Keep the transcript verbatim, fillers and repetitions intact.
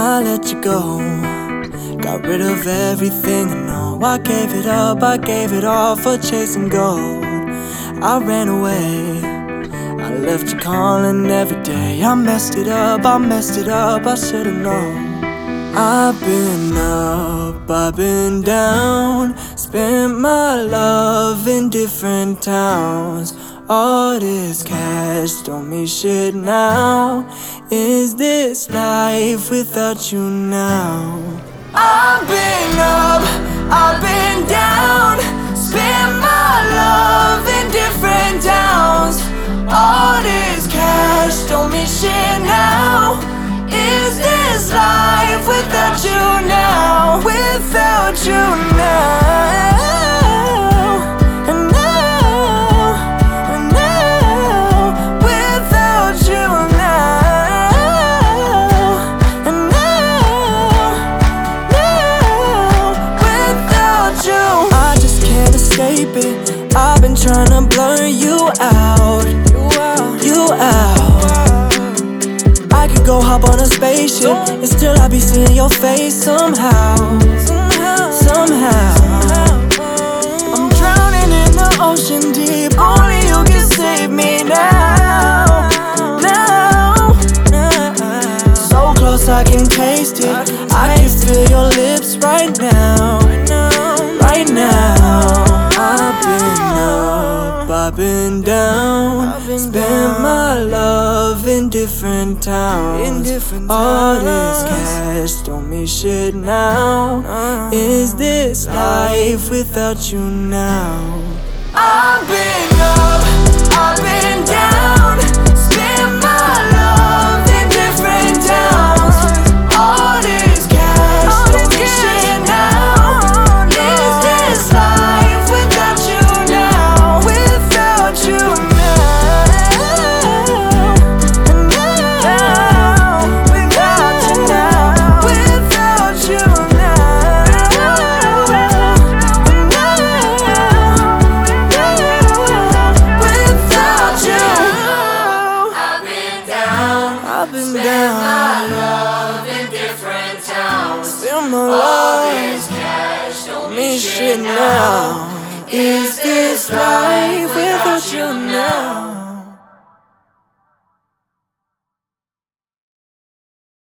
I let you go, got rid of everything I know. I gave it up, I gave it all for chasing gold. I ran away, I left you calling every day. I messed it up, I messed it up, I should've known. I've been up, I've been down, spent my love in different towns. All this cash don't mean shit now. Is this life without you now? I've been up, I've been down, spent my love in different towns. All this cash don't mean shit now. Is this life without you now? Without you now. And now, and now, without you now. And now, now, without you, I just can't escape it. I've been trying to blur you out, you out. I could go hop on a spaceship and still I be seeing your face somehow, somehow. I'm drowning in the ocean deep, only you can save me now, now. So close I can taste it, I can feel your lips right now, right now. I've been up, I've been down, spent my love in different towns. All this cash don't mean shit now. Is this life without you now? I've been up, I've been down, spent my love in different towns. All this cash don't mean shit now. Is this life without you now? Without you now. I've been down, my love in different towns. Spend my love, all this cash don't mean shit now. Is this life without you now?